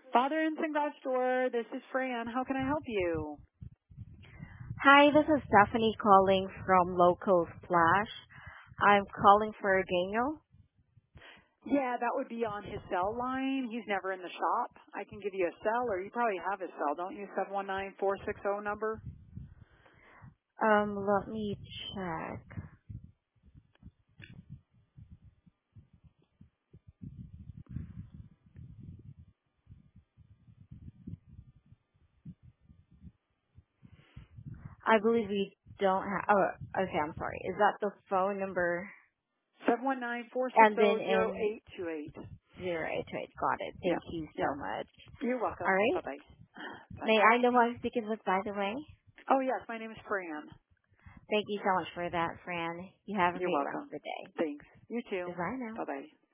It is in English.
Father and St. God Store, this is Fran. How can I help you? Hi, this is Stephanie calling from Local Splash. I'm calling for Daniel. Yeah, that would be on his cell line. He's never in the shop. I can give you a cell, or you probably have his cell, don't you? 719-460 number? Let me check. I believe we don't have. Oh, okay. I'm sorry. Is that the phone number? And then in 719-460-0828. 088. Got it. Yeah, Thank you yeah. so much. You're All welcome. right. Bye-bye. Bye. May I know who I'm speaking with, by the way? Oh, yes, my name is Fran. Thank you so much for that, Fran. You have a You're great rest welcome. of the day. Thanks. You too. Goodbye now. Bye-bye.